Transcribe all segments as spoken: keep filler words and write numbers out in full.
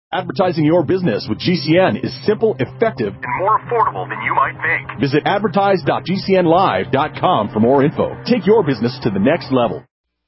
Advertising your business with G C N is simple, effective, and more affordable than you might think. Visit advertise dot g c n live dot com for more info. Take your business to the next level.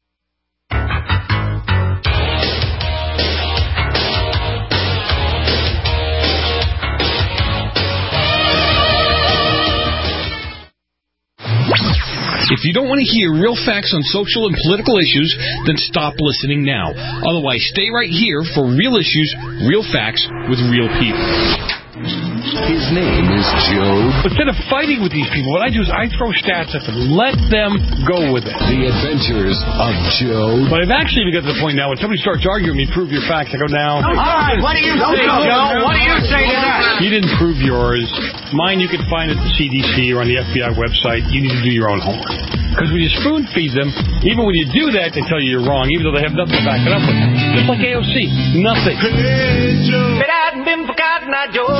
If you don't want to hear real facts on social and political issues, then stop listening now. Otherwise, stay right here for real issues, real facts, with real people. His name is Joe. Instead of fighting with these people, what I do is I throw stats at them. Let them go with it. The Adventures of Joe. But I've actually got to the point now when somebody starts arguing with me, prove your facts, I go, now. All right, what do you say, Joe? What do you say to that? You didn't prove yours. Mine you can find at the C D C or on the F B I website. You need to do your own homework. Because when you spoon feed them, even when you do that, they tell you you're wrong, even though they have nothing to back it up with. Just like A O C. Nothing. Hey, Joe. But I hadn't been forgotten, I Joe.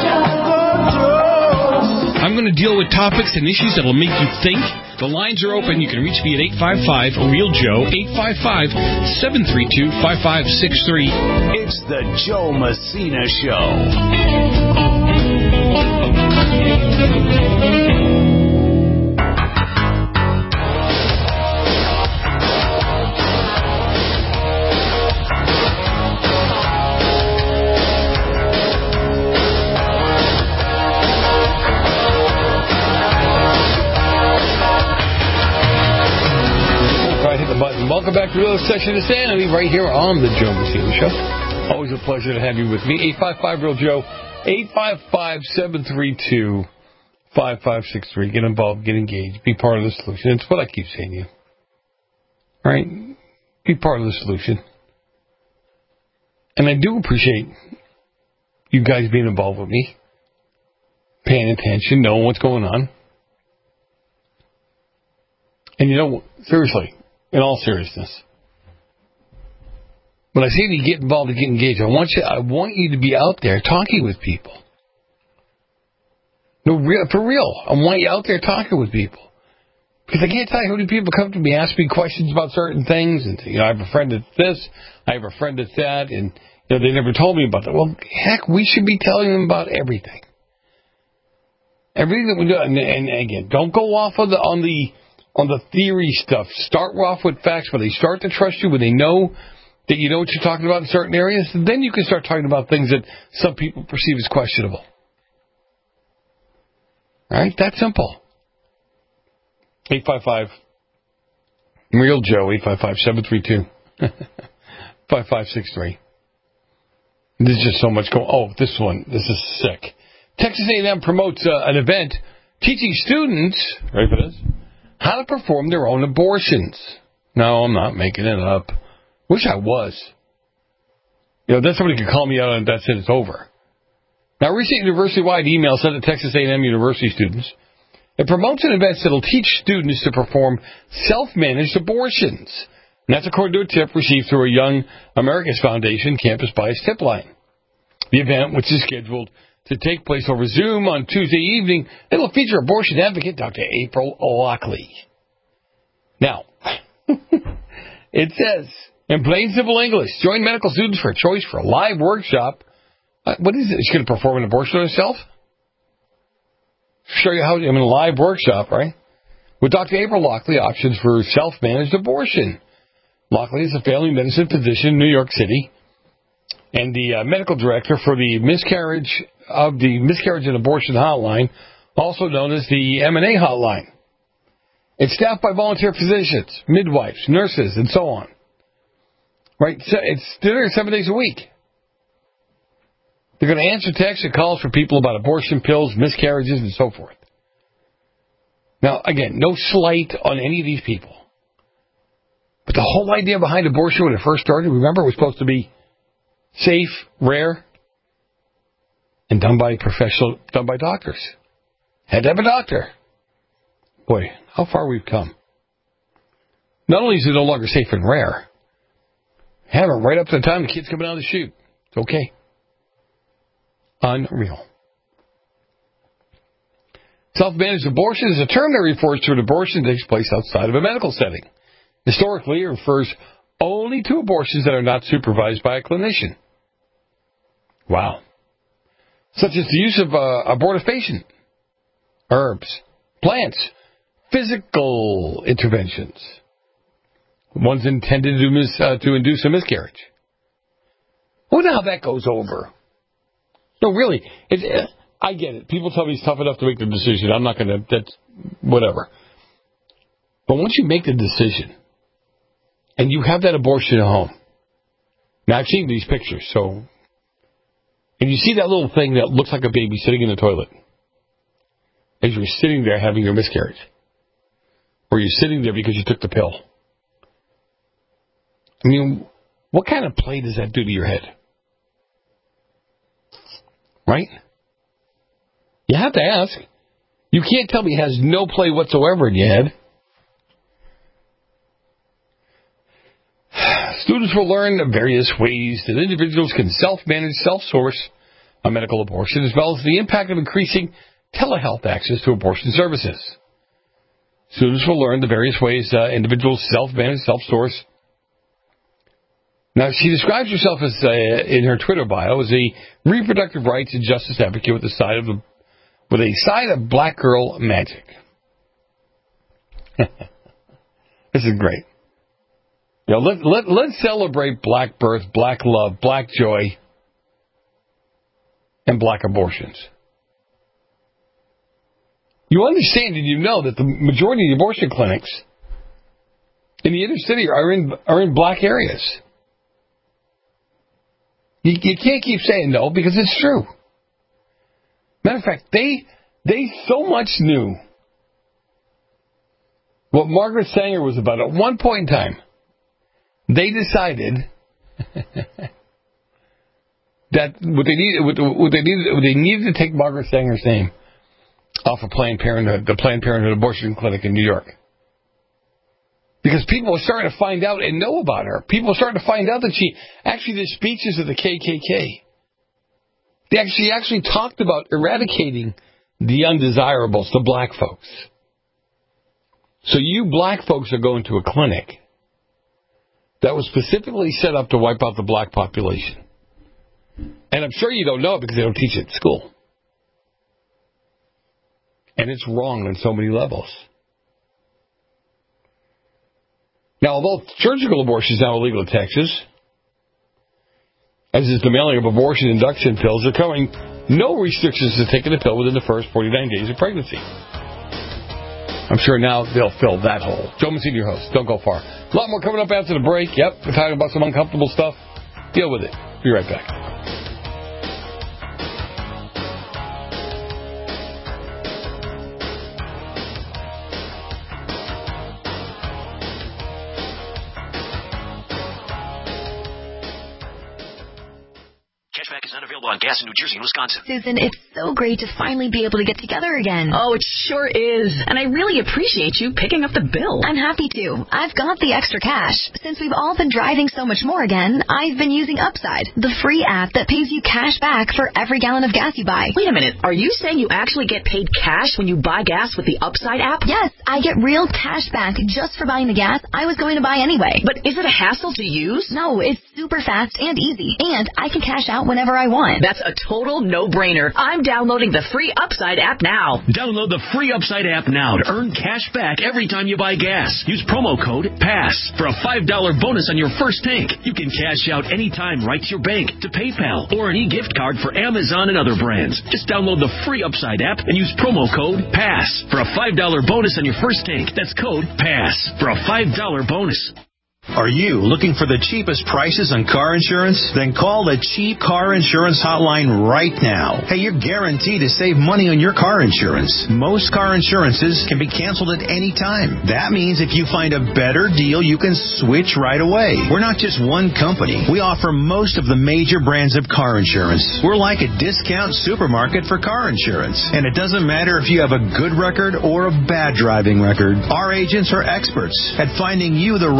I'm going to deal with topics and issues that will make you think. The lines are open. You can reach me at eight five five, real Joe, eight five five, seven three two, five five six three. It's the Joe Messina Show. Welcome back to the other session of Sanity right here on the Joe Messina Show. Always a pleasure to have you with me. eight five five, real Joe, eight five five, seven three two, five five six three. Get involved, get engaged, be part of the solution. It's what I keep saying to you. All right? Be part of the solution. And I do appreciate you guys being involved with me, paying attention, knowing what's going on. And you know, seriously, in all seriousness, when I say to you get involved and get engaged, I want you, I want you to be out there talking with people. No, real, for real, I want you out there talking with people. Because I can't tell you how many people come to me, ask me questions about certain things, and you know, I have a friend that's this, I have a friend that's that, and you know, they never told me about that. Well, heck, we should be telling them about everything. Everything that we do, and, and again, don't go off on the on the on the theory stuff. Start off with facts. When they start to trust you, when they know that you know what you're talking about in certain areas, then you can start talking about things that some people perceive as questionable. All right? That's simple. eight five five, real Joe, eight five five, seven three two, five five six three. There's just so much going. Oh, this one, this is sick. Texas A and M promotes uh, an event teaching students, ready for this, how to perform their own abortions. No, I'm not making it up. Wish I was. You know, then somebody could call me out and that's it, it's over. Now, a recent university-wide email sent to Texas A and M university students. It promotes an event that will teach students to perform self-managed abortions. And that's according to a tip received through a Young Americans Foundation Campus Bias tip line. The event, which is scheduled to take place over Zoom on Tuesday evening, it will feature abortion advocate Doctor April Lockley. Now, it says, in plain simple English, join medical students for a choice for a live workshop. Uh, what is it? She's going to perform an abortion on herself? Show you how, I mean, a live workshop, right? With Doctor April Lockley, options for self-managed abortion. Lockley is a family medicine physician in New York City and the uh, medical director for the miscarriage of the Miscarriage and Abortion Hotline, also known as the M and A Hotline. It's staffed by volunteer physicians, midwives, nurses, and so on. Right? So it's there seven days a week. They're going to answer texts and calls for people about abortion pills, miscarriages, and so forth. Now, again, no slight on any of these people. But the whole idea behind abortion when it first started, remember, it was supposed to be safe, rare, and done by professional, done by doctors. Had to have a doctor. Boy, how far we've come. Not only is it no longer safe and rare, have it right up to the time the kid's coming out of the chute. It's okay. Unreal. Self-managed abortion is a term that refers to an abortion that takes place outside of a medical setting. Historically, it refers only to abortions that are not supervised by a clinician. Wow. Such as the use of uh, abortifacient, herbs, plants, physical interventions. One's intended to, mis- uh, to induce a miscarriage. I wonder how that goes over. No, really, it, uh, I get it. People tell me it's tough enough to make the decision. I'm not going to, that's whatever. But once you make the decision, and you have that abortion at home, now I've seen these pictures, so, and you see that little thing that looks like a baby sitting in the toilet, as you're sitting there having your miscarriage, or you're sitting there because you took the pill. I mean, what kind of play does that do to your head? Right? You have to ask. You can't tell me it has no play whatsoever in your head. Students will learn the various ways that individuals can self-manage, self-source a medical abortion, as well as the impact of increasing telehealth access to abortion services. Students will learn the various ways uh, individuals self-manage, self-source. Now, she describes herself as, uh, in her Twitter bio, as a reproductive rights and justice advocate with a side of the, with a side of black girl magic. This is great. You know, let, let, let's celebrate black birth, black love, black joy, and black abortions. You understand and you know that the majority of the abortion clinics in the inner city are in are in black areas. You, you can't keep saying no because it's true. Matter of fact, they they so much knew what Margaret Sanger was about at one point in time. They decided that what they needed, what they needed, they needed to take Margaret Sanger's name off of Planned Parenthood, the Planned Parenthood abortion clinic in New York, because people were starting to find out and know about her. People were starting to find out that she actually did speeches of the K K K. They actually actually talked about eradicating the undesirables, the black folks. So you black folks are going to a clinic that was specifically set up to wipe out the black population. And I'm sure you don't know it because they don't teach it at school. And it's wrong on so many levels. Now, although surgical abortion is now illegal in Texas, as is the mailing of abortion induction pills, there are coming no restrictions to taking the pill within the first forty-nine days of pregnancy. I'm sure now they'll fill that hole. Joe Messina, your host. Don't go far. A lot more coming up after the break. Yep, we're talking about some uncomfortable stuff. Deal with it. Be right back. Cashback is not available on gas in New Jersey and Wisconsin. Susan, it's so great to finally be able to get together again. Oh, it sure is. And I really appreciate you picking up the bill. I'm happy to. I've got the extra cash. Since we've all been driving so much more again, I've been using Upside, the free app that pays you cash back for every gallon of gas you buy. Wait a minute. Are you saying you actually get paid cash when you buy gas with the Upside app? Yes, I get real cash back just for buying the gas I was going to buy anyway. But is it a hassle to use? No, it's super fast and easy. And I can cash out whenever I want. That's a total no-brainer. I'm downloading the free Upside app now. Download the free Upside app now to earn cash back every time you buy gas. Use promo code PASS for a five dollars bonus on your first tank. You can cash out anytime right to your bank, to PayPal, or an e-gift card for Amazon and other brands. Just download the free Upside app and use promo code PASS for a five dollars bonus on your first tank. That's code PASS for a five dollars bonus. Are you looking for the cheapest prices on car insurance? Then call the Cheap Car Insurance Hotline right now. Hey, you're guaranteed to save money on your car insurance. Most car insurances can be canceled at any time. That means if you find a better deal, you can switch right away. We're not just one company. We offer most of the major brands of car insurance. We're like a discount supermarket for car insurance. And it doesn't matter if you have a good record or a bad driving record. Our agents are experts at finding you the right car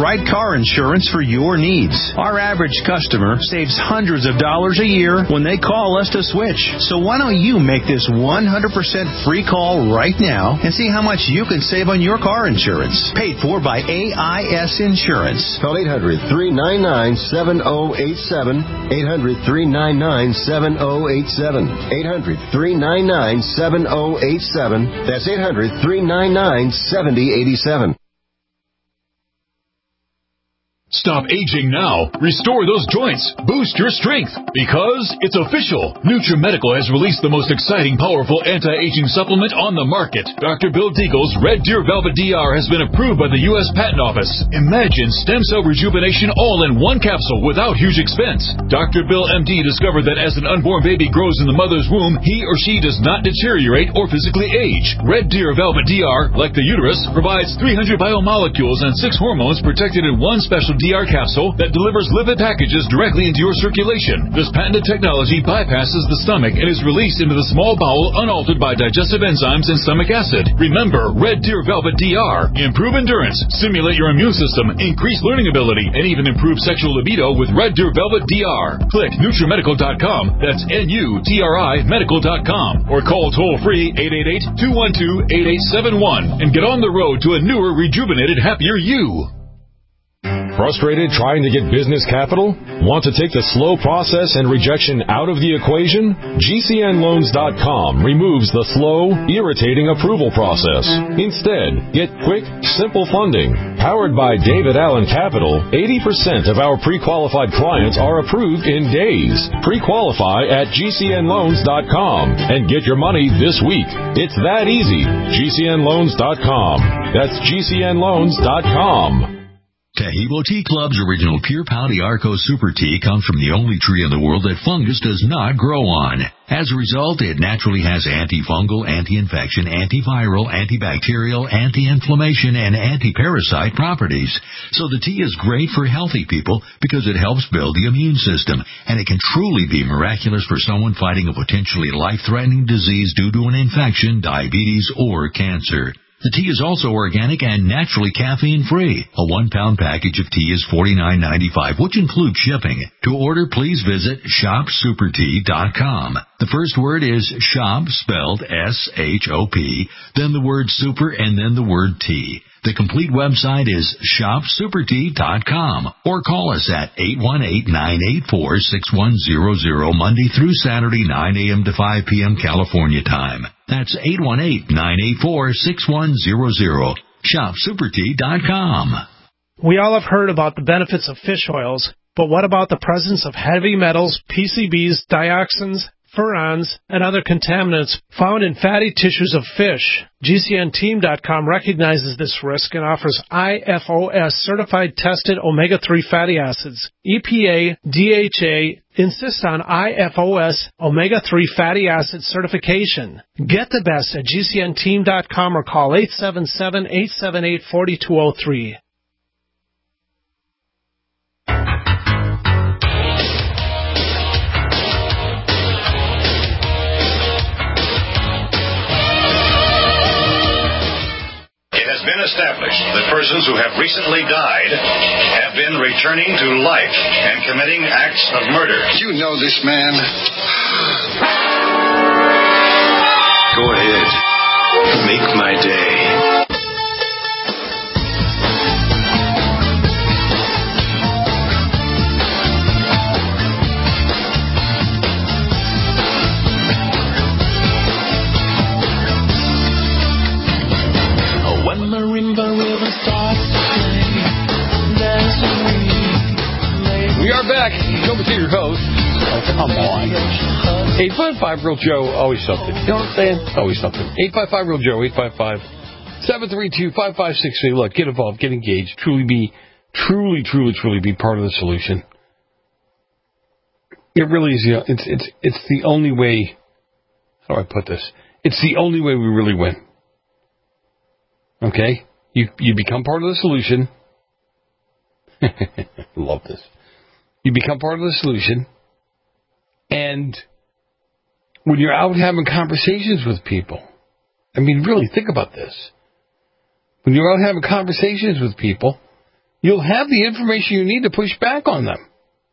car insurance for your needs. Our average customer saves hundreds of dollars a year when they call us to switch. So why don't you make this one hundred percent free call right now and see how much you can save on your car insurance. Paid for by A I S Insurance. Call eight hundred, three nine nine, seven zero eight seven. eight hundred, three nine nine, seven zero eight seven. eight hundred, three nine nine, seven zero eight seven. That's eight hundred, three nine nine, seven zero eight seven. Stop aging now. Restore those joints. Boost your strength. Because it's official. NutriMedical has released the most exciting, powerful anti-aging supplement on the market. Doctor Bill Deagle's Red Deer Velvet D R has been approved by the U S Patent Office. Imagine stem cell rejuvenation all in one capsule without huge expense. Doctor Bill M D discovered that as an unborn baby grows in the mother's womb, he or she does not deteriorate or physically age. Red Deer Velvet D R, like the uterus, provides three hundred biomolecules and six hormones protected in one special D R capsule that delivers lipid packages directly into your circulation. This patented technology bypasses the stomach and is released into the small bowel unaltered by digestive enzymes and stomach acid. Remember, Red Deer Velvet D R. Improve endurance, stimulate your immune system, increase learning ability, and even improve sexual libido with Red Deer Velvet D R. Click NutriMedical dot com. That's N U T R I medical dot com. Or call toll-free eight eight eight, two one two, eight eight seven one and get on the road to a newer, rejuvenated, happier you. Frustrated trying to get business capital? Want to take the slow process and rejection out of the equation? G C N loans dot com removes the slow, irritating approval process. Instead, get quick, simple funding. Powered by David Allen Capital, eighty percent of our pre-qualified clients are approved in days. Pre-qualify at G C N loans dot com and get your money this week. It's that easy. G C N loans dot com. That's G C N loans dot com. Tahibo Tea Club's original Pure Pouty Arco Super Tea comes from the only tree in the world that fungus does not grow on. As a result, it naturally has antifungal, anti-infection, antiviral, antibacterial, anti-inflammation, and anti-parasite properties. So the tea is great for healthy people because it helps build the immune system, and it can truly be miraculous for someone fighting a potentially life-threatening disease due to an infection, diabetes, or cancer. The tea is also organic and naturally caffeine-free. A one-pound package of tea is forty-nine ninety-five, which includes shipping. To order, please visit shop super tea dot com. The first word is shop, spelled S H O P, then the word super, and then the word tea. The complete website is shop super tea dot com, or call us at eight one eight, nine eight four, six one zero zero Monday through Saturday, nine a.m. to five p.m. California time. That's eight one eight, nine eight four, six one zero zero. shop super tea dot com. We all have heard about the benefits of fish oils, but what about the presence of heavy metals, P C Bs, dioxins, furans, and other contaminants found in fatty tissues of fish? G C N team dot com recognizes this risk and offers I F O S certified tested omega three fatty acids. E P A, D H A insist on I F O S omega three fatty acid certification. Get the best at G C N team dot com or call eight seven seven, eight seven eight, four two zero three. Established that persons who have recently died have been returning to life and committing acts of murder. You know this man. Go ahead. Make my day. We are back. Joe Messina, your host. Oh, come on. eight five five Real Joe, always something. You know what I'm saying? Always something. eight five five Real Joe, eight five five, seven three two, five five six three. Look, get involved, get engaged. Truly be, truly, truly, truly be part of the solution. It really is, you know, it's, it's, it's the only way, how do I put this? It's the only way we really win. Okay? You, you become part of the solution. Love this. You become part of the solution, and when you're out having conversations with people, I mean, really think about this. When you're out having conversations with people, you'll have the information you need to push back on them.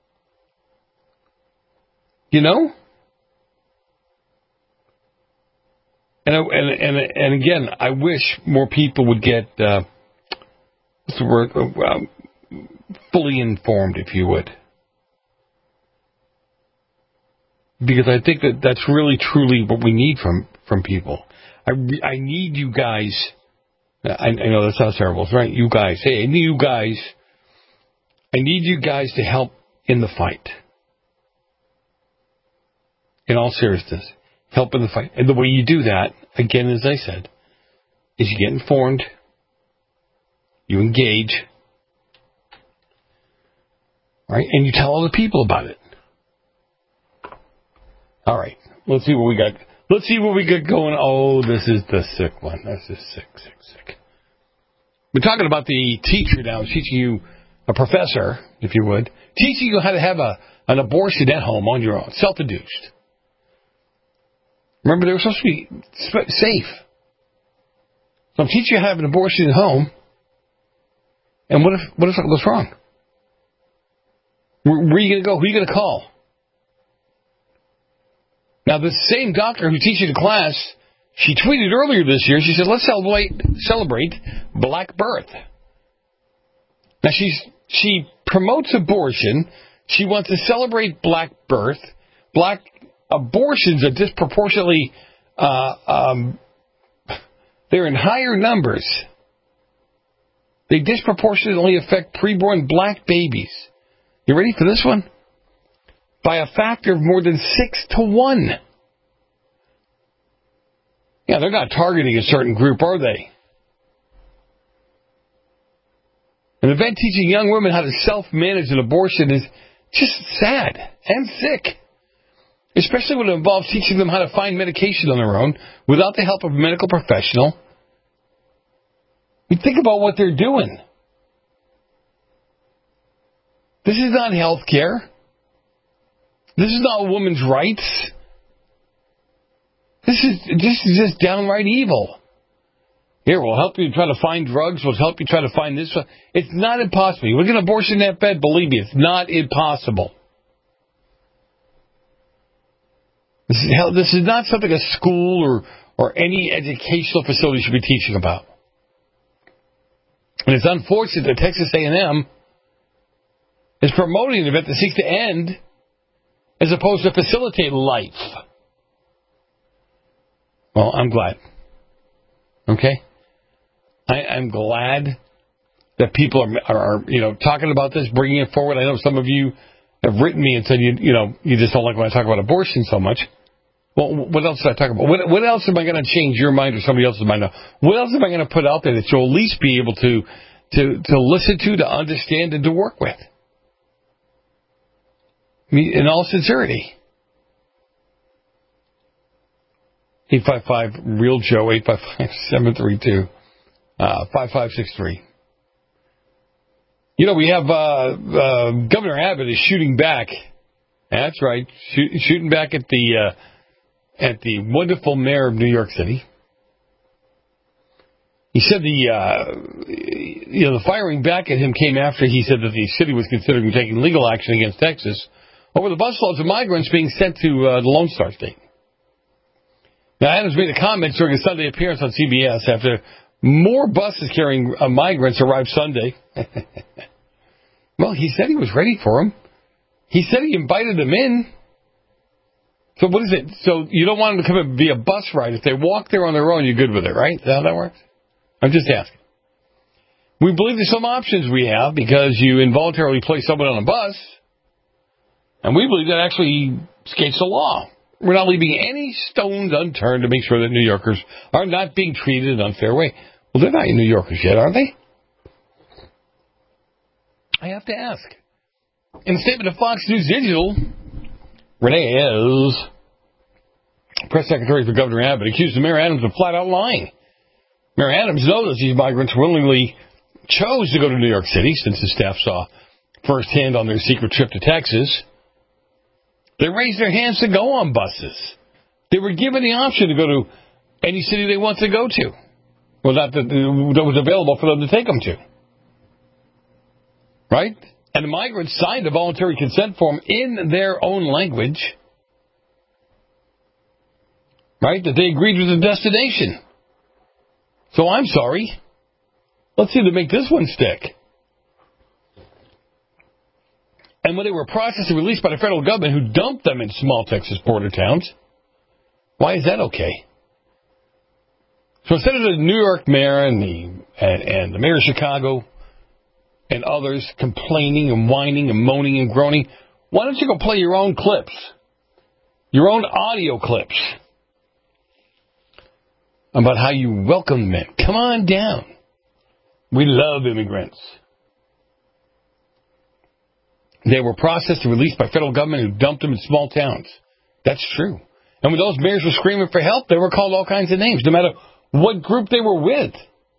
You know? And, and, and, and again, I wish more people would get, uh, what's the word, uh, fully informed, if you would. Because I think that that's really, truly what we need from, from people. I, I need you guys, I, I know that sounds terrible, right? You guys, hey, I need you guys, I need you guys to help in the fight. In all seriousness, help in the fight. And the way you do that, again, as I said, is you get informed, you engage, right, and you tell other people about it. All right, let's see what we got. Let's see what we got going. Oh, this is the sick one. This is sick, sick, sick. We're talking about the teacher now, teaching you, a professor, if you would, teaching you how to have a an abortion at home on your own, self-induced. Remember, they were supposed to be safe. So I'm teaching you how to have an abortion at home. And what if what if something goes wrong? Where, where are you going to go? Who are you going to call? Now, the same doctor who teaches the class, she tweeted earlier this year, she said, let's celebrate, celebrate Black Birth. Now, she's she promotes abortion. She wants to celebrate Black Birth. Black abortions are disproportionately, uh, um, they're in higher numbers. They disproportionately affect preborn black babies. You ready for this one? By a factor of more than six to one. Yeah, they're not targeting a certain group, are they? An event teaching young women how to self-manage an abortion is just sad and sick. Especially when it involves teaching them how to find medication on their own without the help of a medical professional. You think about what they're doing. This is not health care. This is not women's rights. This is, this is just downright evil. Here, we'll help you try to find drugs. We'll help you try to find this. It's not impossible. You look at an abortion in that bed, believe me, it's not impossible. This is, hell, this is not something a school or, or any educational facility should be teaching about. And it's unfortunate that Texas A and M is promoting an event that seeks to end as opposed to facilitate life. Well, I'm glad. Okay? I, I'm glad that people are, are, are, you know, talking about this, bringing it forward. I know some of you have written me and said, you, you know, you just don't like when I talk about abortion so much. Well, what else did I talk about? What, what else am I going to change your mind or somebody else's mind? What else am I going to put out there that you'll at least be able to, to, to listen to, to understand, and to work with? I mean, in all sincerity. eight five five real Joe, eight five five, seven three two, five five six three. You know, we have uh, uh, Governor Abbott is shooting back. That's right, shoot, shooting back at the uh, at the wonderful mayor of New York City. He said the uh, you know the firing back at him came after he said that the city was considering taking legal action against Texas over the busloads of migrants being sent to uh, the Lone Star State. Now, Adams made a comment during a Sunday appearance on C B S after more buses carrying uh, migrants arrived Sunday. Well, he said he was ready for them. He said he invited them in. So what is it? So you don't want them to come and be a bus ride. If they walk there on their own, you're good with it, right? Is that how that works? I'm just asking. We believe there's some options we have because you involuntarily place someone on a bus, and we believe that actually skates the law. We're not leaving any stones unturned to make sure that New Yorkers are not being treated in an unfair way. Well, they're not New Yorkers yet, are they? I have to ask. In a statement to Fox News Digital, Renee Ayers, press secretary for Governor Abbott, accused Mayor Adams of flat-out lying. Mayor Adams noticed these migrants willingly chose to go to New York City since his staff saw firsthand on their secret trip to Texas. They raised their hands to go on buses. They were given the option to go to any city they want to go to. Well, not that, that was available for them to take them to. Right? And the migrants signed a voluntary consent form in their own language. Right? That they agreed with the destination. So I'm sorry. Let's see if they make this one stick. And when they were processed and released by the federal government who dumped them in small Texas border towns, why is that okay? So instead of the New York mayor and the and, and the mayor of Chicago and others complaining and whining and moaning and groaning, why don't you go play your own clips? Your own audio clips about how you welcome men. Come on down. We love immigrants. They were processed and released by federal government who dumped them in small towns. That's true. And when those mayors were screaming for help, they were called all kinds of names, no matter what group they were with.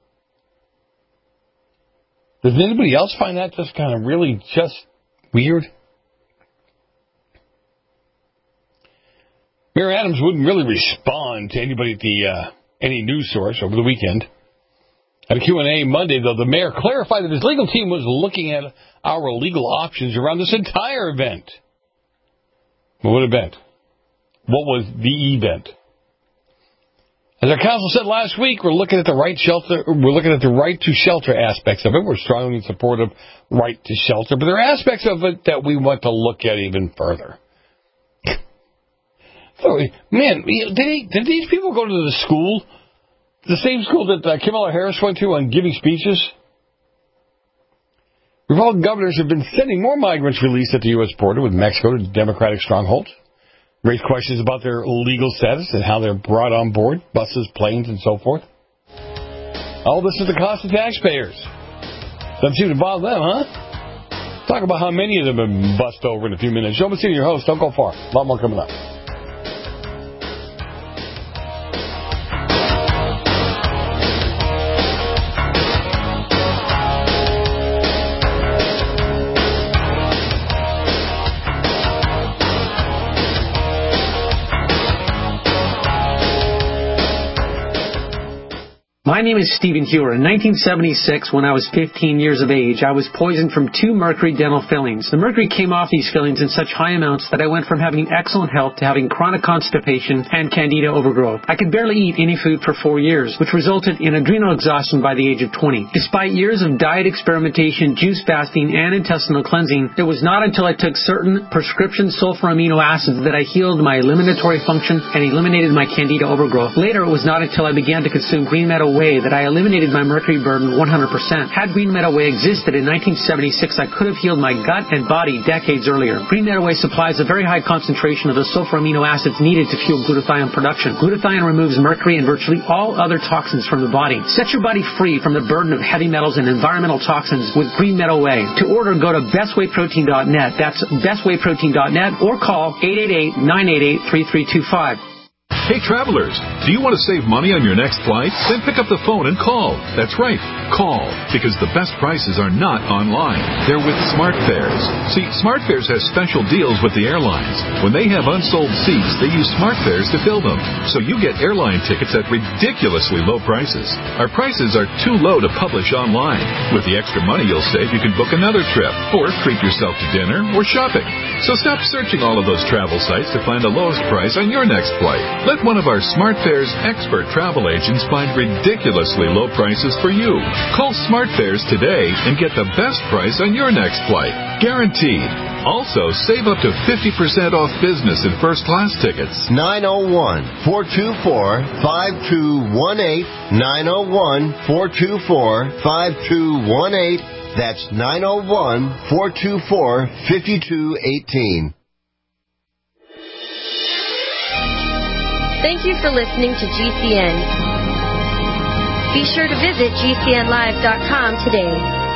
Does anybody else find that just kind of really just weird? Mayor Adams wouldn't really respond to anybody at the uh, any news source over the weekend. At a Q and A Monday, though, the mayor clarified that his legal team was looking at our legal options around this entire event. Well, what event? What was the event? As our council said last week, we're looking at the right shelter. We're looking at the right to shelter aspects of it. We're strongly in support of right to shelter, but there are aspects of it that we want to look at even further. So, man, did, he, did these people go to the school, the same school that uh, Kamala Harris went to on giving speeches? Republican governors have been sending more migrants released at the U S border with Mexico to Democratic strongholds. Raise questions about their legal status and how they're brought on board, buses, planes, and so forth. All this is the cost of taxpayers. Doesn't seem to bother them, huh? Talk about how many of them have been bussed over in a few minutes. Joe Messina, your host. Don't go far. A lot more coming up. My name is Stephen Hewer. In nineteen seventy-six, when I was fifteen years of age, I was poisoned from two mercury dental fillings. The mercury came off these fillings in such high amounts that I went from having excellent health to having chronic constipation and candida overgrowth. I could barely eat any food for four years, which resulted in adrenal exhaustion by the age of twenty. Despite years of diet experimentation, juice fasting, and intestinal cleansing, it was not until I took certain prescription sulfur amino acids that I healed my eliminatory function and eliminated my candida overgrowth. Later, it was not until I began to consume Green Meadow Whey that I eliminated my mercury burden one hundred percent. Had Green Meadow Whey existed in nineteen seventy-six, I could have healed my gut and body decades earlier. Green Meadow Whey supplies a very high concentration of the sulfur amino acids needed to fuel glutathione production. Glutathione removes mercury and virtually all other toxins from the body. Set your body free from the burden of heavy metals and environmental toxins with Green Meadow Whey. To order, go to best way protein dot net. That's best way protein dot net or call eight eight eight, nine eight eight, three three two five. Hey, travelers, do you want to save money on your next flight? Then pick up the phone and call. That's right, call, because the best prices are not online. They're with SmartFares. See, SmartFares has special deals with the airlines. When they have unsold seats, they use SmartFares to fill them. So you get airline tickets at ridiculously low prices. Our prices are too low to publish online. With the extra money you'll save, you can book another trip, or treat yourself to dinner or shopping. So stop searching all of those travel sites to find the lowest price on your next flight. Let one of our SmartFares expert travel agents find ridiculously low prices for you. Call SmartFares today and get the best price on your next flight. Guaranteed. Also, save up to fifty percent off business and first class tickets. nine oh one, four two four, five two one eight. nine oh one, four two four, five two one eight. That's nine oh one, four two four, five two one eight. Thank you for listening to G C N. Be sure to visit G C N live dot com today.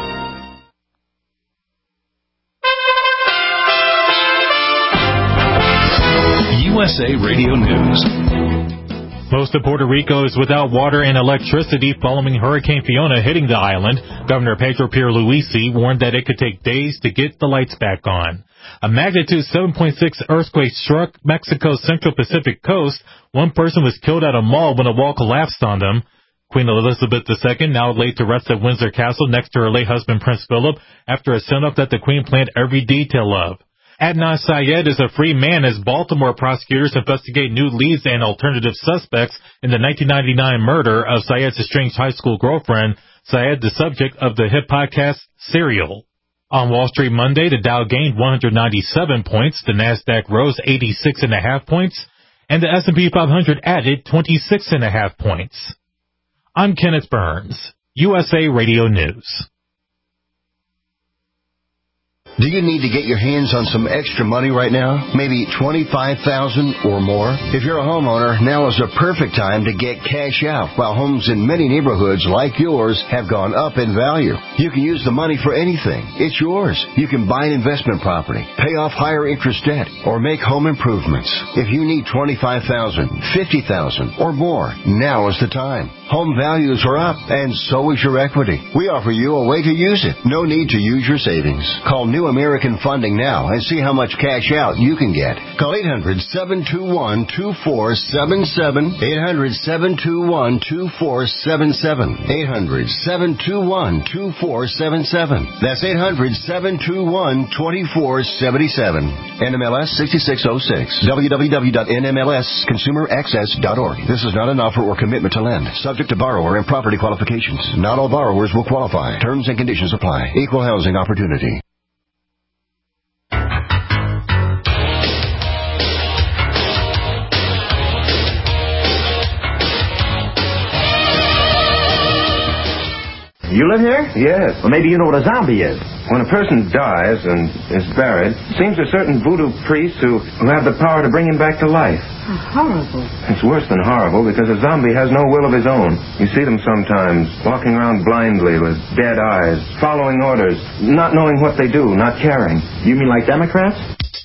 U S A Radio News. Most of Puerto Rico is without water and electricity following Hurricane Fiona hitting the island. Governor Pedro Pierluisi warned that it could take days to get the lights back on. A magnitude seven point six earthquake struck Mexico's Central Pacific coast. One person was killed at a mall when a wall collapsed on them. Queen Elizabeth the Second, now laid to rest at Windsor Castle next to her late husband Prince Philip after a send-off that the Queen planned every detail of. Adnan Syed is a free man as Baltimore prosecutors investigate new leads and alternative suspects in the nineteen ninety-nine murder of Syed's estranged high school girlfriend, Syed, the subject of the hit podcast Serial. On Wall Street Monday, the Dow gained one hundred ninety-seven points, the Nasdaq rose eighty-six point five points, and the S and P five hundred added twenty-six point five points. I'm Kenneth Burns, U S A Radio News. Do you need to get your hands on some extra money right now? Maybe twenty-five thousand dollars or more? If you're a homeowner, now is the perfect time to get cash out while homes in many neighborhoods like yours have gone up in value. You can use the money for anything. It's yours. You can buy an investment property, pay off higher interest debt, or make home improvements. If you need twenty-five thousand dollars, fifty thousand dollars or more, now is the time. Home values are up, and so is your equity. We offer you a way to use it. No need to use your savings. Call New American Funding now and see how much cash out you can get. Call eight hundred, seven two one, two four seven seven, eight hundred, seven two one, two four seven seven, eight hundred, seven two one, two four seven seven. That's eight hundred, seven two one, two four seven seven. N M L S sixty-six oh six. w w w dot n m l s consumer access dot org. This is not an offer or commitment to lend. Subject to borrower and property qualifications. Not all borrowers will qualify. Terms and conditions apply. Equal housing opportunity. You live here? Yes. Well, maybe you know what a zombie is. When a person dies and is buried, it seems there are certain voodoo priests who, who have the power to bring him back to life. How horrible. It's worse than horrible because a zombie has no will of his own. You see them sometimes walking around blindly with dead eyes, following orders, not knowing what they do, not caring. You mean like Democrats?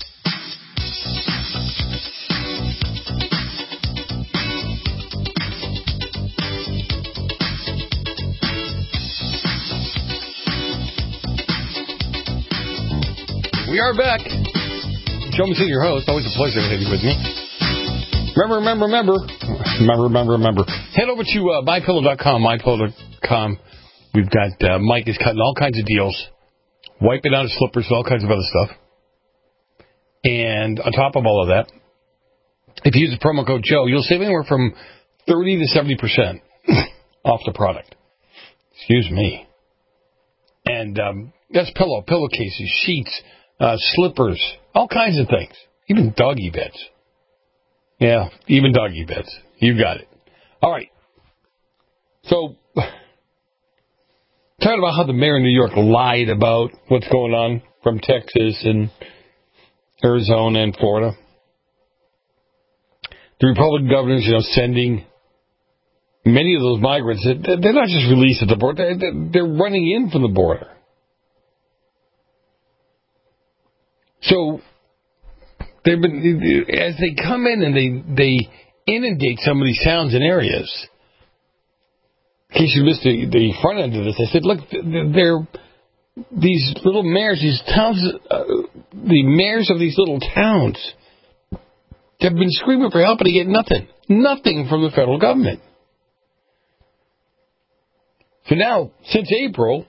We are back. Joe Messina, your host. Always a pleasure to have you with me. Remember, remember, remember. Remember, remember, remember. Head over to uh, my pillow dot com, my pillow dot com. We've got, uh, Mike is cutting all kinds of deals. Wiping out his slippers, all kinds of other stuff. And on top of all of that, if you use the promo code Joe, you'll save anywhere from thirty to seventy percent off the product. Excuse me. And um, that's pillow, pillowcases, sheets, Uh, slippers, all kinds of things. Even doggy beds. Yeah, even doggy beds. You got it. All right. So, talking about how the mayor of New York lied about what's going on from Texas and Arizona and Florida. The Republican governors, you know, sending many of those migrants. They're not just released at the border. They're running in from the border. So, they've been, as they come in and they, they inundate some of these towns and areas, in case you missed the, the front end of this, I said, look, they're, these little mayors, these towns, uh, the mayors of these little towns have been screaming for help and they get nothing. Nothing from the federal government. So now, since April,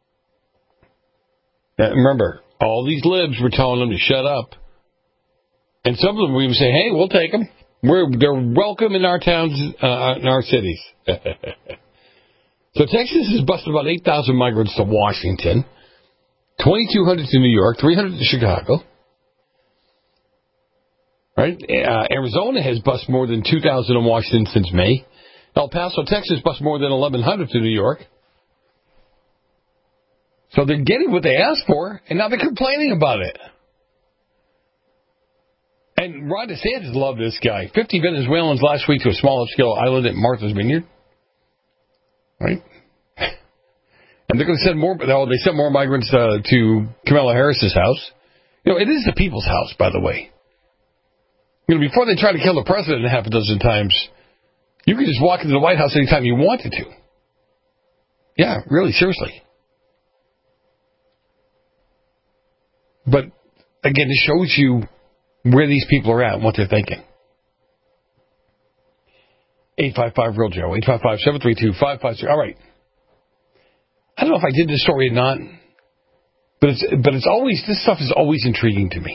remember, all these libs were telling them to shut up. And some of them were even saying, hey, we'll take them. We're, they're welcome in our towns, uh, in our cities. So Texas has busted about eight thousand migrants to Washington, twenty-two hundred to New York, three hundred to Chicago. Right? Uh, Arizona has busted more than two thousand in Washington since May. El Paso, Texas busted more than eleven hundred to New York. So they're getting what they asked for, and now they're complaining about it. And Ron DeSantis loved this guy. fifty Venezuelans last week to a small-scale island at Martha's Vineyard. Right? And they're going to send more, oh, they sent more migrants uh, to Kamala Harris's house. You know, it is the people's house, by the way. You know, before they try to kill the president a half a dozen times, you can just walk into the White House anytime you wanted to. Yeah, really, seriously. But, again, it shows you where these people are at and what they're thinking. eight five five, real Joe. eight five five, seven three two, five five six. All right. I don't know if I did this story or not, but it's, but it's always, this stuff is always intriguing to me.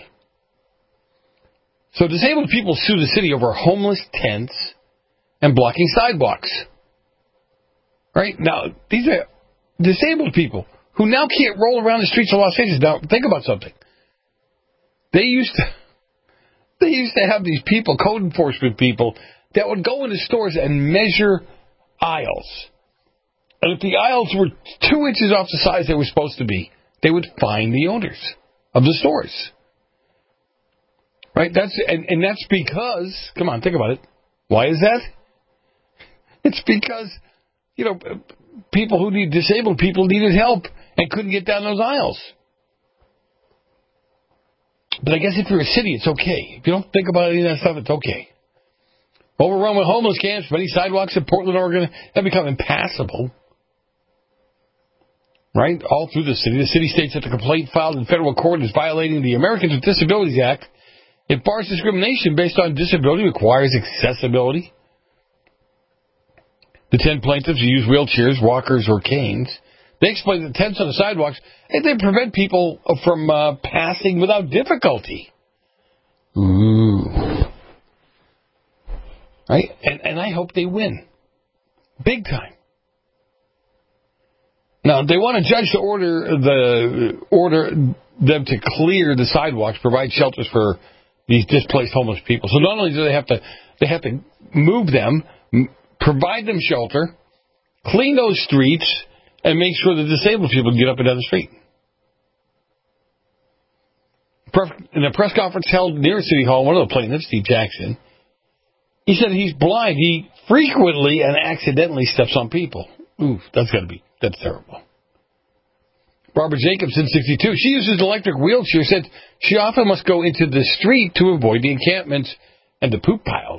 So disabled people sue the city over homeless tents and blocking sidewalks. Right? Now, these are disabled people who now can't roll around the streets of Los Angeles. Now, think about something. They used to, they used to have these people, code enforcement people, that would go into stores and measure aisles. And if the aisles were two inches off the size they were supposed to be, they would fine the owners of the stores. Right? That's and, and that's because, come on, think about it. Why is that? It's because, you know, people who need, disabled people needed help and couldn't get down those aisles. But I guess if you're a city, it's okay. If you don't think about any of that stuff, it's okay. Overrun with homeless camps, many sidewalks in Portland, Oregon have become impassable. Right? All through the city. The city states that the complaint filed in federal court is violating the Americans with Disabilities Act. It bars discrimination based on disability, requires accessibility. The ten plaintiffs who use wheelchairs, walkers, or canes, they explain that tents on the sidewalks, they prevent people from uh, passing without difficulty. Ooh. Right? And, and I hope they win. Big time. Now, they want a judge to order the order them to clear the sidewalks, provide shelters for these displaced homeless people. So not only do they have to, they have to move them, provide them shelter, clean those streets, and make sure the disabled people can get up and down the street. In a press conference held near City Hall, one of the plaintiffs, Steve Jackson, he said he's blind. He frequently and accidentally steps on people. Ooh, that's got to be, that's terrible. Barbara Jacobson, sixty-two, she uses an electric wheelchair, said she often must go into the street to avoid the encampments and the poop piles.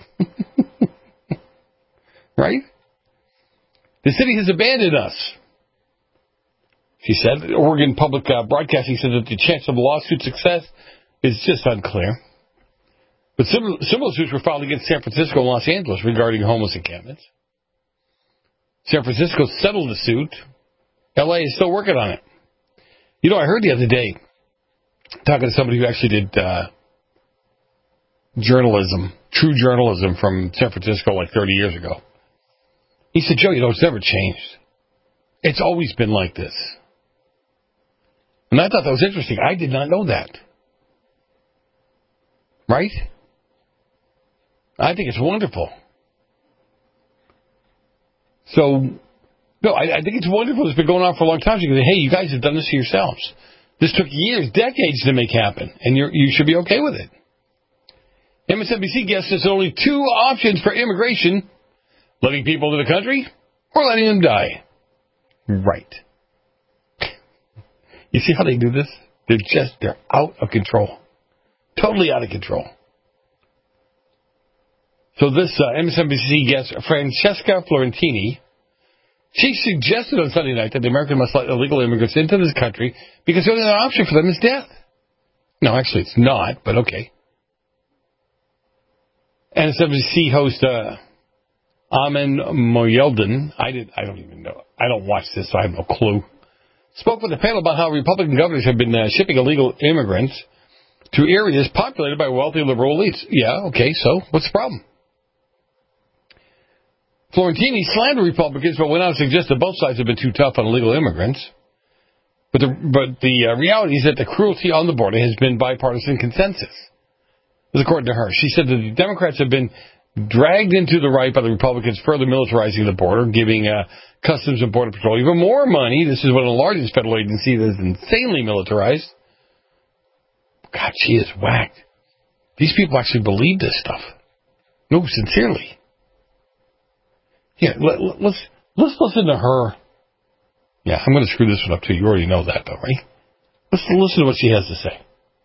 Right? The city has abandoned us, she said. Oregon Public uh, Broadcasting said that the chance of lawsuit success is just unclear. But similar, similar suits were filed against San Francisco and Los Angeles regarding homeless encampments. San Francisco settled the suit. L A is still working on it. You know, I heard the other day, talking to somebody who actually did uh, journalism, true journalism from San Francisco like thirty years ago. He said, Joe, you know, it's never changed. It's always been like this. And I thought that was interesting. I did not know that. Right? I think it's wonderful. So, no, I, I think it's wonderful. It's been going on for a long time. So you can say, hey, you guys have done this to yourselves. This took years, decades to make happen, and you're, you should be okay with it. M S N B C guesses there's only two options for immigration: letting people into the country or letting them die. Right. You see how they do this? They're just, they're out of control. Totally out of control. So this uh, M S N B C guest, Francesca Florentini, she suggested on Sunday night that the Americans must let illegal immigrants into this country because the only other option for them is death. No, actually it's not, but okay. M S N B C host uh, Amin Moyeldin, I did, I don't even know, I don't watch this, so I have no clue, spoke with a panel about how Republican governors have been uh, shipping illegal immigrants to areas populated by wealthy liberal elites. Yeah, okay, so what's the problem? Florentini slandered Republicans, but went on to suggest that both sides have been too tough on illegal immigrants. But the, but the uh, reality is that the cruelty on the border has been bipartisan consensus. This is according to her. She said that the Democrats have been dragged into the right by the Republicans, further militarizing the border, giving uh, Customs and Border Patrol even more money. This is one of the largest federal agencies that is insanely militarized. God, she is whacked. These people actually believe this stuff. No, sincerely. Yeah, let, let, let's let's listen to her. Yeah, I'm going to screw this one up too. You already know that, though, right? Let's listen to what she has to say.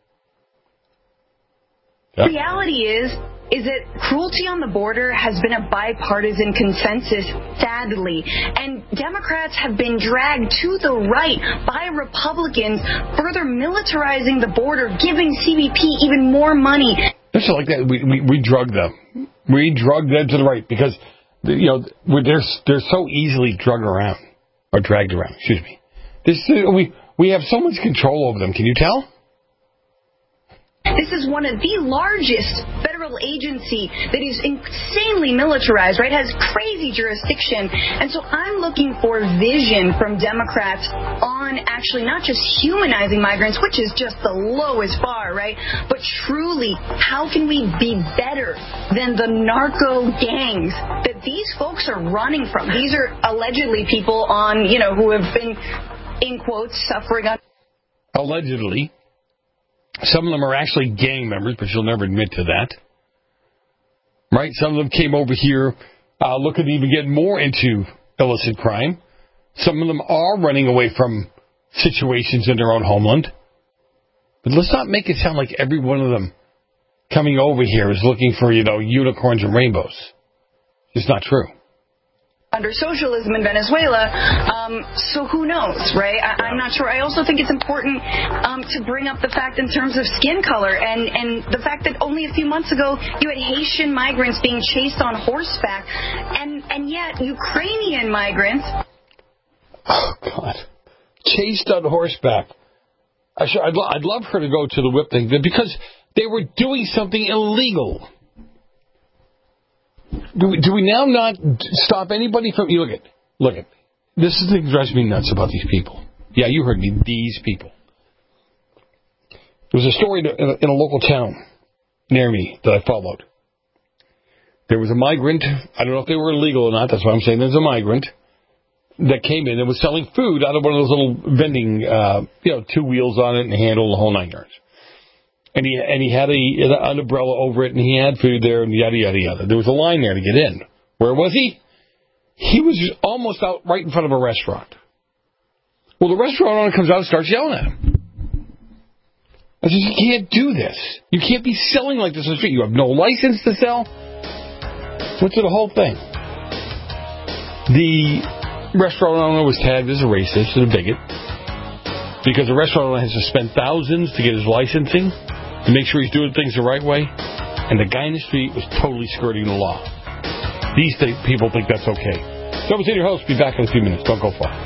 The yep. reality is, is that cruelty on the border has been a bipartisan consensus, sadly. And Democrats have been dragged to the right by Republicans, further militarizing the border, giving C B P even more money. It's like that. We, we, we drug them. We drug them to the right because, you know, they're, they're so easily drugged around, or dragged around, excuse me. This, we, we have so much control over them. Can you tell? This is one of the largest federal agency that is insanely militarized, right? Has crazy jurisdiction. And so I'm looking for vision from Democrats on actually not just humanizing migrants, which is just the lowest bar, right? But truly, how can we be better than the narco gangs that these folks are running from? These are allegedly people on, you know, who have been, in quotes, suffering on. Allegedly. Some of them are actually gang members, but you'll never admit to that. Right? Some of them came over here uh, looking to even get more into illicit crime. Some of them are running away from situations in their own homeland. But let's not make it sound like every one of them coming over here is looking for, you know, unicorns and rainbows. It's not true. Under socialism in Venezuela, um, so who knows, right? I, I'm not sure. I also think it's important um, to bring up the fact in terms of skin color and, and the fact that only a few months ago you had Haitian migrants being chased on horseback, and, and yet Ukrainian migrants... Oh, God. Chased on horseback. I sure, I'd, lo- I'd love her to go to the whip thing, because they were doing something illegal. Do we, do we now not stop anybody from... You look at, look at, this is the thing that drives me nuts about these people. Yeah, you heard me, these people. There was a story in a, in a local town near me that I followed. There was a migrant, I don't know if they were illegal or not, that's why I'm saying there's a migrant, that came in and was selling food out of one of those little vending, uh, you know, two wheels on it and a handle, the whole nine yards. And he and he had a, an umbrella over it, and he had food there, and yada, yada, yada. There was a line there to get in. Where was he? He was almost out right in front of a restaurant. Well, the restaurant owner comes out and starts yelling at him. I said, you can't do this. You can't be selling like this on the street. You have no license to sell. Went through the whole thing. The restaurant owner was tagged as a racist and a bigot because the restaurant owner has to spend thousands to get his licensing, to make sure he's doing things the right way, and the guy in the street was totally skirting the law. These th- people think that's okay. So, I'm your host. Be back in a few minutes. Don't go far.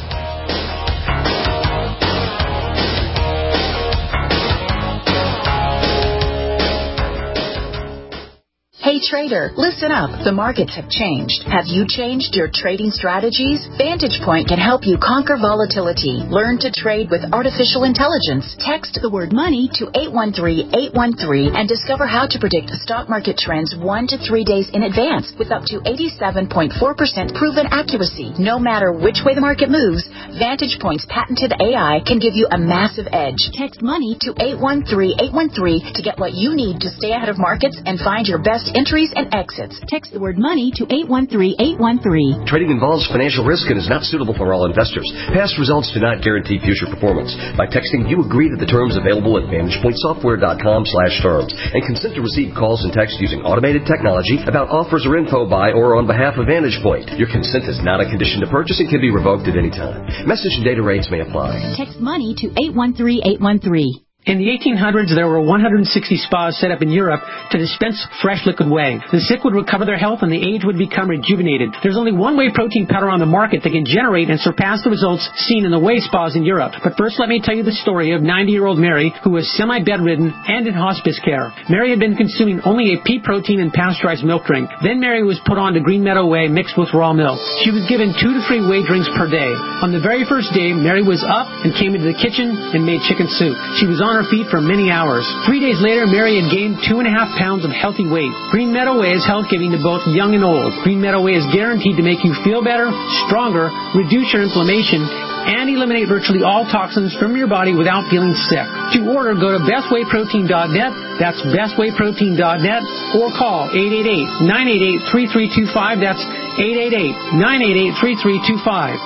Hey trader, listen up. The markets have changed. Have you changed your trading strategies? Vantage Point can help you conquer volatility. Learn to trade with artificial intelligence. Text the word money to eight one three, eight one three and discover how to predict stock market trends one to three days in advance with up to eighty-seven point four percent proven accuracy. No matter which way the market moves, Vantage Point's patented A I can give you a massive edge. Text money to eight one three, eight one three to get what you need to stay ahead of markets and find your best entries and exits. Text the word money to eight one three, eight one three. Trading involves financial risk and is not suitable for all investors. Past results do not guarantee future performance. By texting, you agree to the terms available at vantage point software dot com slash terms and consent to receive calls and texts using automated technology about offers or info by or on behalf of Vantage Point. Your consent is not a condition to purchase and can be revoked at any time. Message and data rates may apply. Text money to eight one three, eight one three. In the eighteen hundreds, there were one hundred sixty spas set up in Europe to dispense fresh liquid whey. The sick would recover their health and the aged would become rejuvenated. There's only one whey protein powder on the market that can generate and surpass the results seen in the whey spas in Europe. But first, let me tell you the story of ninety-year-old Mary, who was semi-bedridden and in hospice care. Mary had been consuming only a pea protein and pasteurized milk drink. Then Mary was put on to Green Meadow Whey mixed with raw milk. She was given two to three whey drinks per day. On the very first day, Mary was up and came into the kitchen and made chicken soup. She was on her feet for many hours. Three days later, Mary had gained two and a half pounds of healthy weight. Green Meadow Whey is health-giving to both young and old. Green Meadow Whey is guaranteed to make you feel better, stronger, reduce your inflammation, and eliminate virtually all toxins from your body without feeling sick. To order, go to best whey protein dot net. That's best whey protein dot net, or call eight eight eight, nine eight eight, three three two five. That's eight eight eight, nine eight eight, three three two five.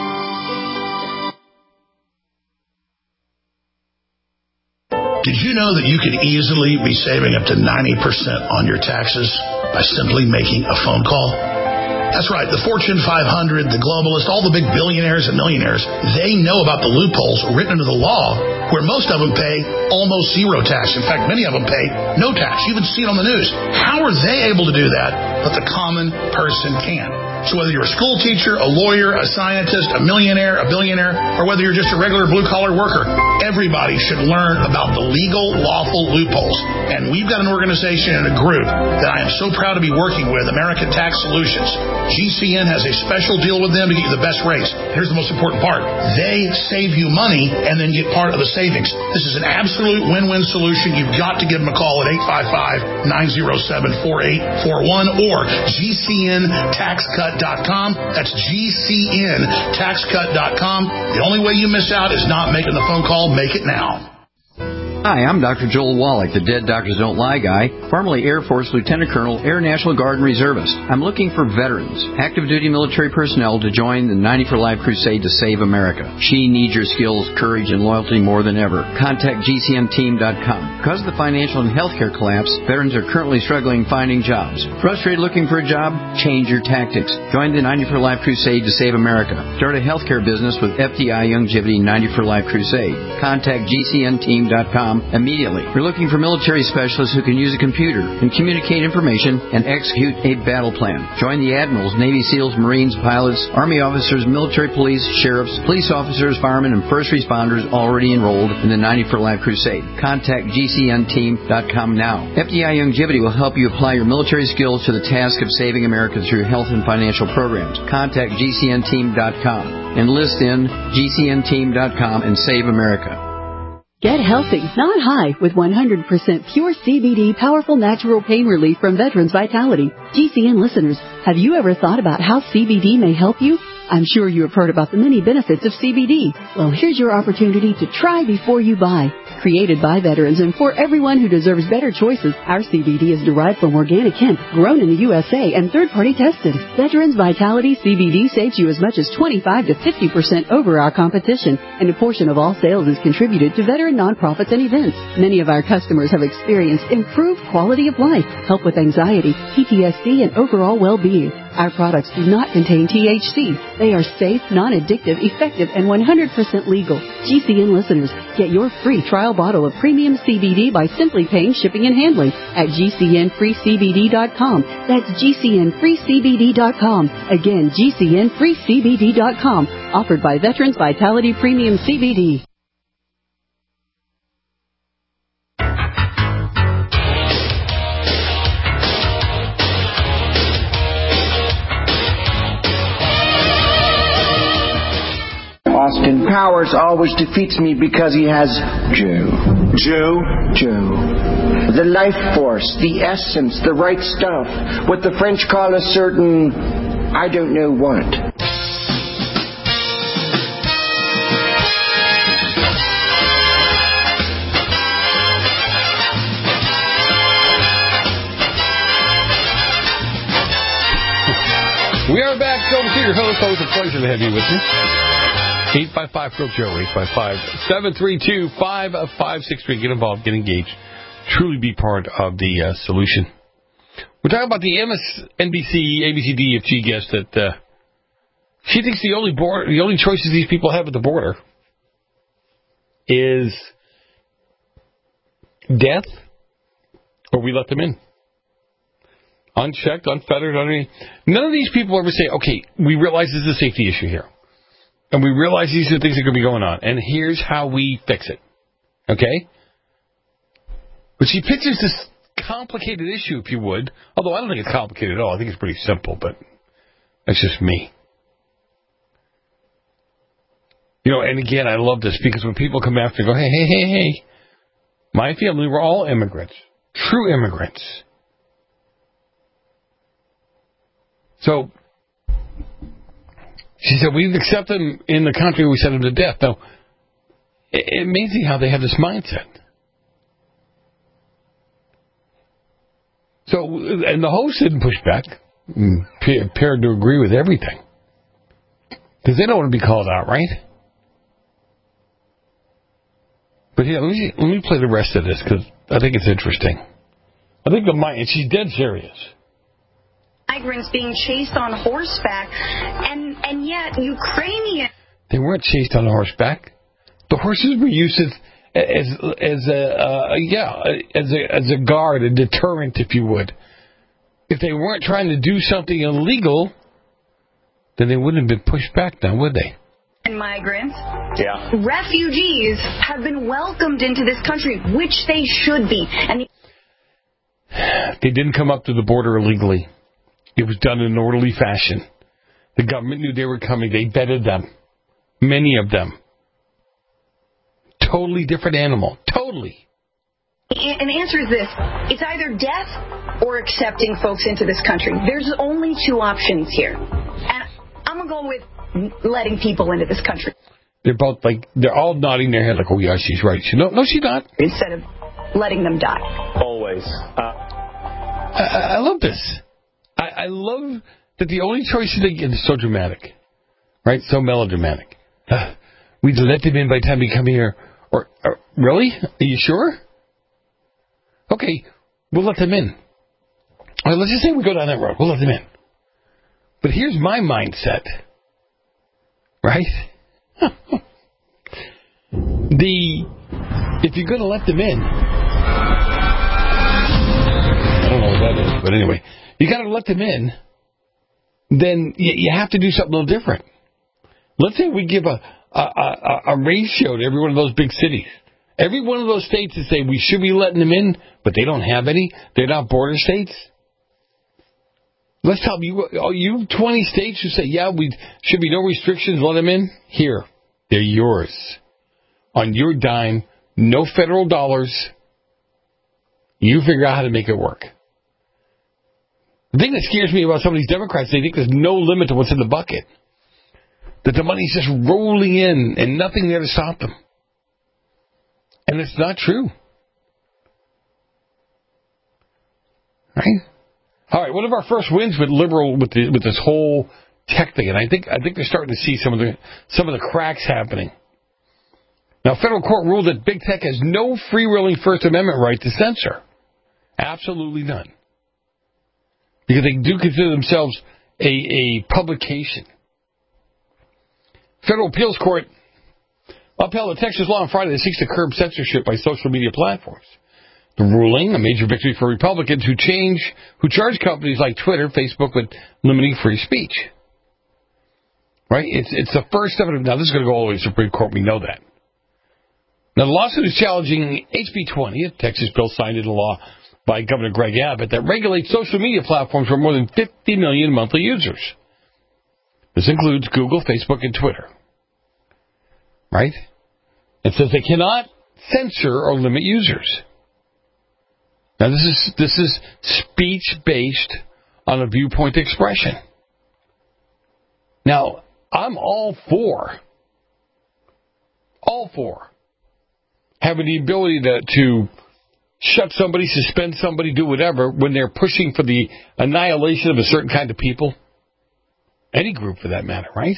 Did you know that you could easily be saving up to ninety percent on your taxes by simply making a phone call? That's right. The Fortune five hundred, the globalists, all the big billionaires and millionaires, they know about the loopholes written into the law where most of them pay almost zero tax. In fact, many of them pay no tax. You even see it on the news. How are they able to do that, but the common person can't? So whether you're a school teacher, a lawyer, a scientist, a millionaire, a billionaire, or whether you're just a regular blue-collar worker, everybody should learn about the legal, lawful loopholes. And we've got an organization and a group that I am so proud to be working with, American Tax Solutions. G C N has a special deal with them to get you the best rates. Here's the most important part. They save you money and then get part of the savings. This is an absolute win-win solution. You've got to give them a call at eight five five, nine oh seven, four eight four one or G C N tax cut dot com. That's G C N tax cut dot com. The only way you miss out is not making the phone call. Make it now. Hi, I'm Doctor Joel Wallach, the Dead Doctors Don't Lie guy, formerly Air Force Lieutenant Colonel, Air National Guard and Reservist. I'm looking for veterans, active duty military personnel to join the ninety for Life crusade to save America. She needs your skills, courage, and loyalty more than ever. Contact G C N team dot com. Because of the financial and healthcare collapse, veterans are currently struggling finding jobs. Frustrated looking for a job? Change your tactics. Join the ninety for Life crusade to save America. Start a healthcare business with F D I Youngevity ninety for Life crusade. Contact G C N team dot com immediately. We're looking for military specialists who can use a computer and communicate information and execute a battle plan. Join the admirals, Navy SEALs, Marines, pilots, Army officers, military police, sheriffs, police officers, firemen, and first responders already enrolled in the ninety for Life crusade. Contact G C N team dot com now. F D I Youngevity will help you apply your military skills to the task of saving America through health and financial programs. Contact G C N team dot com. Enlist in G C N team dot com and save America. Get healthy, not high, with one hundred percent pure C B D powerful natural pain relief from Veterans Vitality. G C N listeners, have you ever thought about how C B D may help you? I'm sure you have heard about the many benefits of C B D. Well, here's your opportunity to try before you buy. Created by veterans and for everyone who deserves better choices, our C B D is derived from organic hemp, grown in the U S A and third-party tested. Veterans Vitality C B D saves you as much as twenty-five to fifty percent over our competition, and a portion of all sales is contributed to veteran nonprofits and events. Many of our customers have experienced improved quality of life, help with anxiety, P T S D, and overall well-being. Our products do not contain T H C. They are safe, non-addictive, effective, and one hundred percent legal. G C N listeners, get your free trial bottle of premium C B D by simply paying shipping and handling at G C N free C B D dot com. That's G C N free C B D dot com. Again, G C N free C B D dot com. Offered by Veterans Vitality Premium C B D. Austin Powers always defeats me because he has Joe. Joe? Joe. The life force, the essence, the right stuff. What the French call a certain, I don't know what. We are back. Joe McKee, your host. Always a pleasure to have you with me. eight five five, C O J O E, eight five five, seven three two, five five six three. Get involved, get engaged. Truly be part of the uh, solution. We're talking about the M S N B C, A B C, D F G guest that uh, she thinks the only board, the only choices these people have at the border is death or we let them in. Unchecked, unfettered, under... None of these people ever say, okay, we realize there's a safety issue here. And we realize these are the things that are going to be going on. And here's how we fix it. Okay? But she pictures this complicated issue, if you would. Although I don't think it's complicated at all. I think it's pretty simple, but that's just me. You know, and again, I love this because when people come after and go, hey, hey, hey, hey, my family were all immigrants. True immigrants. So, she said, we accept them in the country, we send them to death. Now, it's amazing how they have this mindset. So, and the host didn't push back, appeared to agree with everything. Because they don't want to be called out, right? But yeah, let me, let me play the rest of this, because I think it's interesting. I think the mind, and she's dead serious. I migrants being chased on horseback, and and yet Ukrainian. They weren't chased on horseback. The horses were used as as, as a uh, yeah as a as a guard, a deterrent, if you would. If they weren't trying to do something illegal, then they wouldn't have been pushed back now, would they? And migrants, yeah, refugees have been welcomed into this country, which they should be. And the- they didn't come up to the border illegally. It was done in an orderly fashion. The government knew they were coming. They vetted them. Many of them. Totally different animal. Totally. And the answer is this. It's either death or accepting folks into this country. There's only two options here. And I'm going to go with letting people into this country. They're both like, they're all nodding their head like, oh, yeah, she's right. She, no, no, she's not. Instead of letting them die. Always. Uh, I, I love this. I, I love that the only choices they get is so dramatic. Right? So melodramatic. Uh, we let them in by the time we come here. Or, or really? Are you sure? Okay, we'll let them in. All right, let's just say we go down that road. We'll let them in. But here's my mindset. Right? the if you're going to let them in, I don't know what that is, but anyway, you got to let them in. Then you, you have to do something a little different. Let's say we give a a, a a ratio to every one of those big cities. Every one of those states that say we should be letting them in, but they don't have any. They're not border states. Let's tell you, oh, you twenty states who say, yeah, we should be no restrictions, let them in. Here, they're yours. On your dime, no federal dollars. You figure out how to make it work. The thing that scares me about some of these Democrats, they think there's no limit to what's in the bucket. That the money's just rolling in and nothing there to stop them. And it's not true. Right? All right, one of our first wins with liberal with the, with this whole tech thing, and I think I think they're starting to see some of the some of the cracks happening. Now, federal court ruled that big tech has no free-wheeling First Amendment right to censor. Absolutely none. Because they do consider themselves a, a publication. Federal appeals court upheld a Texas law on Friday that seeks to curb censorship by social media platforms. The ruling, a major victory for Republicans who change, who charge companies like Twitter, Facebook with limiting free speech. Right? It's it's the first step. Now, this is going to go all the way to the Supreme Court. We know that. Now, the lawsuit is challenging H B twenty, a Texas bill signed into law by Governor Greg Abbott that regulates social media platforms for more than fifty million monthly users. This includes Google, Facebook, and Twitter. Right? It says they cannot censor or limit users. Now, this is this is speech based on a viewpoint expression. Now, I'm all for, all for having the ability to, to shut somebody, suspend somebody, do whatever when they're pushing for the annihilation of a certain kind of people. Any group for that matter, right?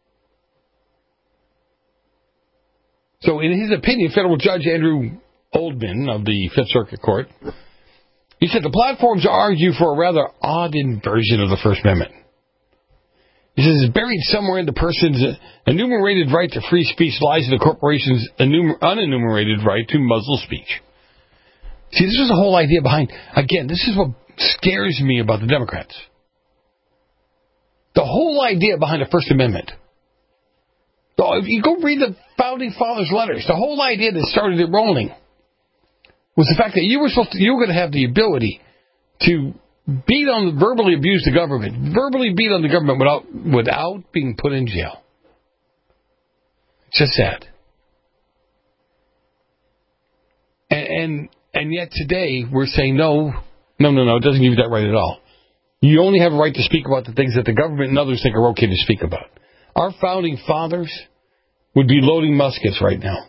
So in his opinion, federal judge Andrew Oldman of the Fifth Circuit Court, he said the platforms argue for a rather odd inversion of the First Amendment. He says it's buried somewhere in the person's enumerated right to free speech lies in the corporation's enumer- unenumerated right to muzzle speech. See, this was the whole idea behind, again, this is what scares me about the Democrats. The whole idea behind the First Amendment. So if you go read the Founding Fathers' letters, the whole idea that started it rolling was the fact that you were supposed to, you were going to have the ability to beat on, verbally abuse the government, verbally beat on the government without without being put in jail. It's just sad. And, and and yet today we're saying no, no, no, no, it doesn't give you that right at all. You only have a right to speak about the things that the government and others think are okay to speak about. Our founding fathers would be loading muskets right now.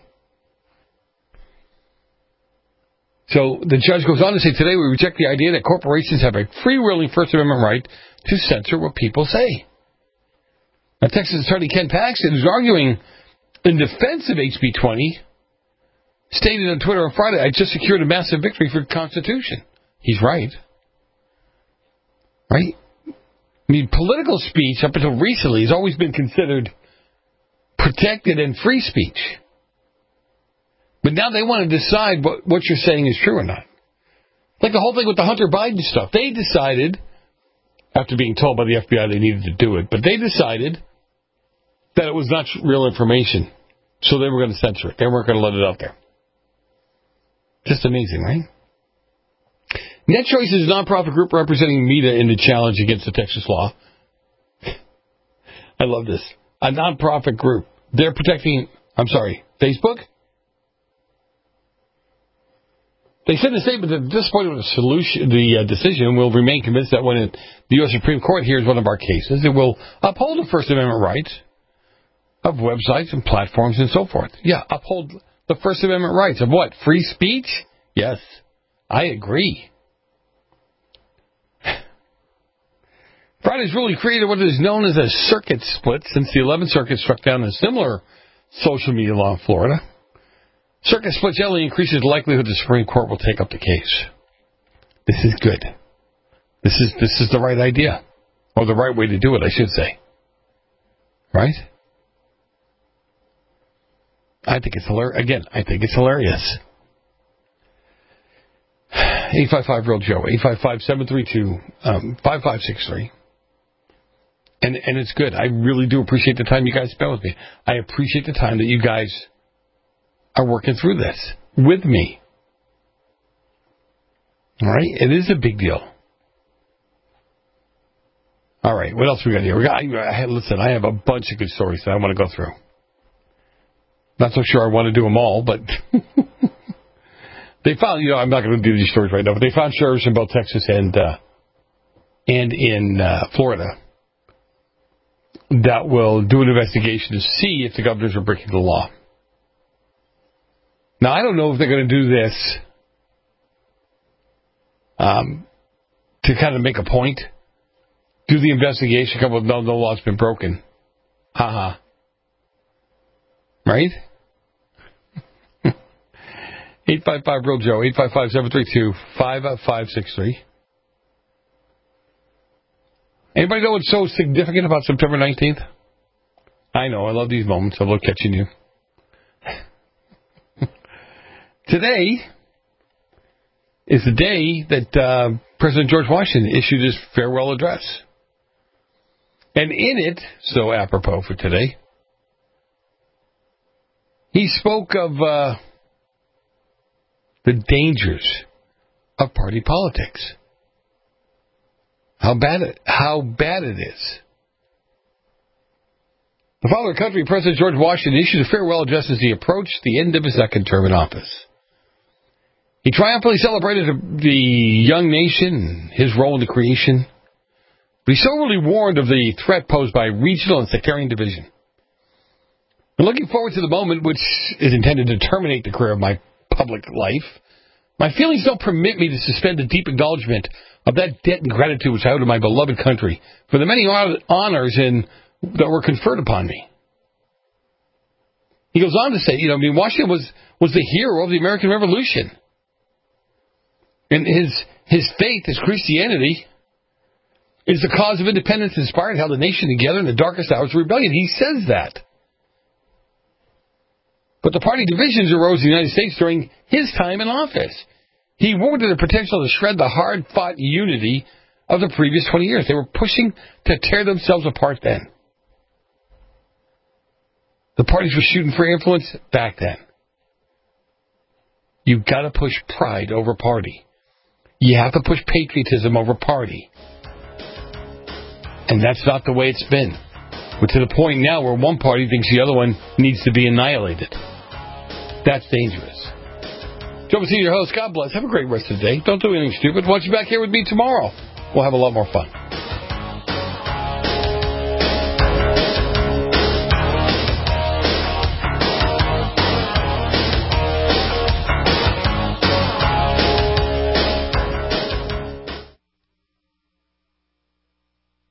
So the judge goes on to say, today we reject the idea that corporations have a free-wheeling First Amendment right to censor what people say. Now, Texas Attorney Ken Paxton, who's arguing in defense of H B twenty, stated on Twitter on Friday, I just secured a massive victory for the Constitution. He's right. Right? I mean, political speech up until recently has always been considered protected and free speech. But now they want to decide what, what you're saying is true or not. Like the whole thing with the Hunter Biden stuff. They decided, after being told by the F B I they needed to do it, but they decided that it was not real information. So they were going to censor it. They weren't going to let it out there. Just amazing, right? NetChoice is a nonprofit group representing META in the challenge against the Texas law. I love this. A nonprofit group. They're protecting, I'm sorry, Facebook? They said in a statement that disappointed with the solution, the uh, decision, will remain convinced that when it, the U S Supreme Court hears one of our cases, it will uphold the First Amendment rights of websites and platforms and so forth. Yeah, uphold the First Amendment rights of what? Free speech? Yes, I agree. Friday's ruling created what is known as a circuit split since the eleventh Circuit struck down a similar social media law in Florida. Circuit split generally increases the likelihood the Supreme Court will take up the case. This is good. This is this is the right idea. Or the right way to do it, I should say. Right? I think it's hilarious. Again, I think it's hilarious. eight five five real Joe. eight five five, seven three two, five five six three. And, and it's good. I really do appreciate the time you guys spend with me. I appreciate the time that you guys are working through this with me. All right? It is a big deal. All right. What else we got here? We got, I, listen, I have a bunch of good stories that I want to go through. Not so sure I want to do them all, but they found, you know, I'm not going to do these stories right now, but they found sheriffs in both Texas and, uh, and in uh, Florida that will do an investigation to see if the governors are breaking the law. Now, I don't know if they're going to do this um, to kind of make a point. Do the investigation, come up with no, no law's been broken. Ha-ha. Right? eight five five real Joe, eight five five, seven three two, five five six three. Anybody know what's so significant about September nineteenth? I know, I love these moments. I love catching you. Today is the day that uh, President George Washington issued his farewell address. And in it, so apropos for today, he spoke of uh, the dangers of party politics. How bad it, how bad it is. The father of the country, President George Washington, issued a farewell address as he approached the end of his second term in office. He triumphantly celebrated the young nation, his role in the creation, but he soberly warned of the threat posed by regional and sectarian division. And looking forward to the moment which is intended to terminate the career of my public life, my feelings don't permit me to suspend the deep acknowledgement of that debt and gratitude which I owe to my beloved country for the many honors in, that were conferred upon me. He goes on to say, you know, I mean, Washington was, was the hero of the American Revolution. And his his faith, his Christianity, is the cause of independence inspired and held the nation together in the darkest hours of rebellion. He says that. But the party divisions arose in the United States during his time in office. He warned of the potential to shred the hard-fought unity of the previous twenty years. They were pushing to tear themselves apart then. The parties were shooting for influence back then. You've got to push pride over party. You have to push patriotism over party. And that's not the way it's been. We're to the point now where one party thinks the other one needs to be annihilated. That's dangerous. Joe Messina, your host. God bless. Have a great rest of the day. Don't do anything stupid. Watch you back here with me tomorrow. We'll have a lot more fun.